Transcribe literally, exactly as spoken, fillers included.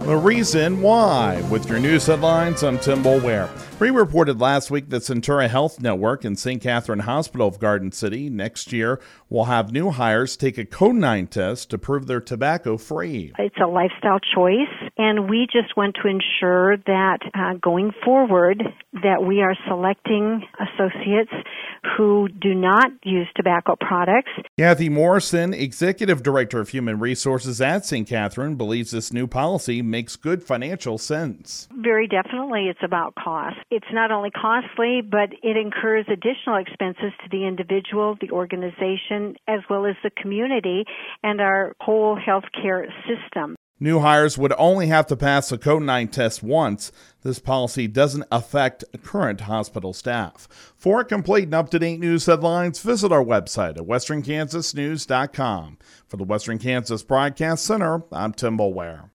The reason why. With your news headlines, I'm Tim Boulware. We reported last week that Centura Health Network and Saint Catherine Hospital of Garden City next year will have new hires take a code nine test to prove they're tobacco-free. It's a lifestyle choice, and we just want to ensure that uh, going forward that we are selecting associates who do not use tobacco products. Kathy Morrison, Executive Director of Human Resources at Saint Catherine, believes this new policy makes good financial sense. Very definitely it's about cost. It's not only costly, but it incurs additional expenses to the individual, the organization, as well as the community and our whole healthcare system. New hires would only have to pass a code nine test once. This policy doesn't affect current hospital staff. For complete and up-to-date news headlines, visit our website at western kansas news dot com. For the Western Kansas Broadcast Center, I'm Tim Boulware.